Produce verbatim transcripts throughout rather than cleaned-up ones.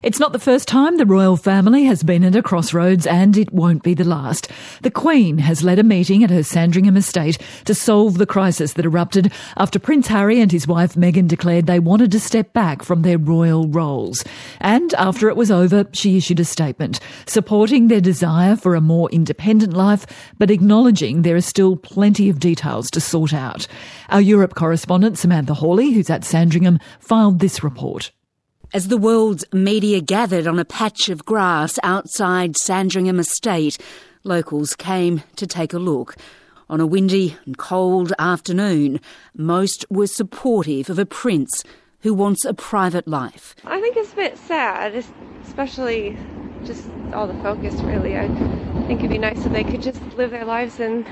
It's not the first time the royal family has been at a crossroads, and it won't be the last. The Queen has led a meeting at her Sandringham estate to solve the crisis that erupted after Prince Harry and his wife Meghan declared they wanted to step back from their royal roles. And after it was over, she issued a statement supporting their desire for a more independent life, but acknowledging there are still plenty of details to sort out. Our Europe correspondent Samantha Hawley, who's at Sandringham, filed this report. As the world's media gathered on a patch of grass outside Sandringham Estate, locals came to take a look. On a windy and cold afternoon, most were supportive of a prince who wants a private life. I think it's a bit sad, especially just all the focus, really. I think it'd be nice if they could just live their lives, and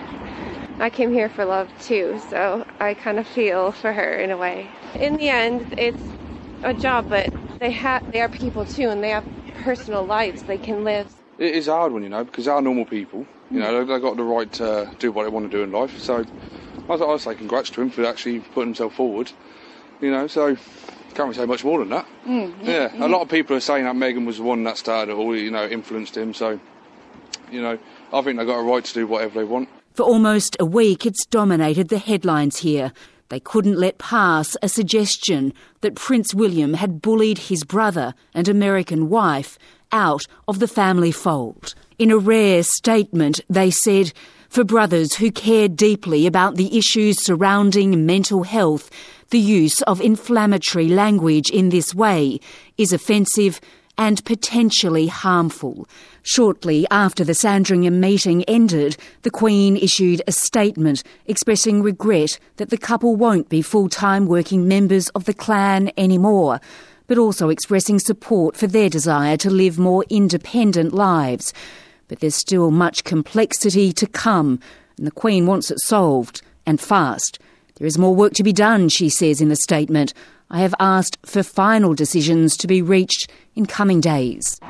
I came here for love too, so I kind of feel for her in a way. In the end, it's a job, but they have they are people too, and they have personal lives they can live. It is a hard one, you know, because they are normal people. You know, they've got the right to do what they want to do in life. So I I say congrats to him for actually putting himself forward. You know, so can't really say much more than that. Mm, yeah, yeah, a lot of people are saying that Meghan was the one that started it all, you know, influenced him. So, you know, I think they've got a right to do whatever they want. For almost a week, it's dominated the headlines here. They couldn't let pass a suggestion that Prince William had bullied his brother and American wife out of the family fold. In a rare statement, they said, for brothers who care deeply about the issues surrounding mental health, the use of inflammatory language in this way is offensive and potentially harmful. Shortly after the Sandringham meeting ended, the Queen issued a statement expressing regret that the couple won't be full-time working members of the clan anymore, but also expressing support for their desire to live more independent lives. But there's still much complexity to come, and the Queen wants it solved, and fast. There is more work to be done, she says in the statement. I have asked for final decisions to be reached in coming days.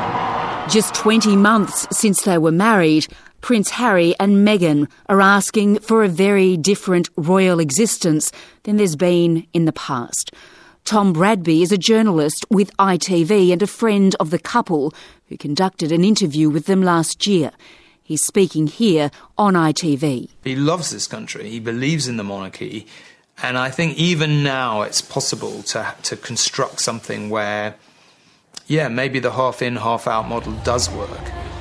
Just twenty months since they were married, Prince Harry and Meghan are asking for a very different royal existence than there's been in the past. Tom Bradby is a journalist with I T V and a friend of the couple who conducted an interview with them last year. He's speaking here on I T V. He loves this country. He believes in the monarchy. And I think even now it's possible to to construct something where, yeah, maybe the half-in, half-out model does work.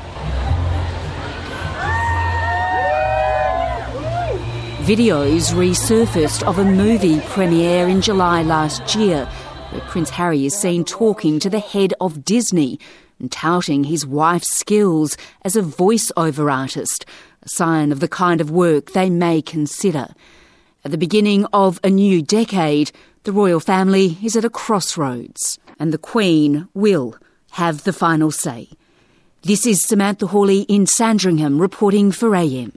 Videos resurfaced of a movie premiere in July last year, where Prince Harry is seen talking to the head of Disney and touting his wife's skills as a voice-over artist, a sign of the kind of work they may consider. At the beginning of a new decade, the royal family is at a crossroads, and the Queen will have the final say. This is Samantha Hawley in Sandringham reporting for A M.